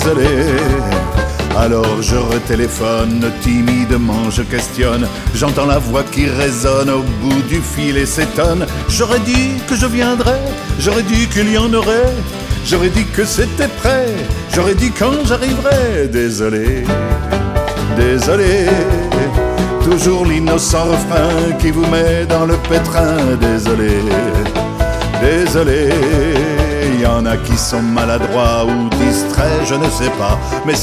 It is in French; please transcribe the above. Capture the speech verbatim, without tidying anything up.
désolé. Alors je retéléphone, timidement je questionne. J'entends la voix qui résonne au bout du fil et s'étonne. J'aurais dit que je viendrais, j'aurais dit qu'il y en aurait, j'aurais dit que c'était prêt, j'aurais dit quand j'arriverais. Désolé, désolé, toujours l'innocent refrain qui vous met dans le pétrin. Désolé, désolé, il y en a qui sont maladroits ou distraits, je ne sais pas, mais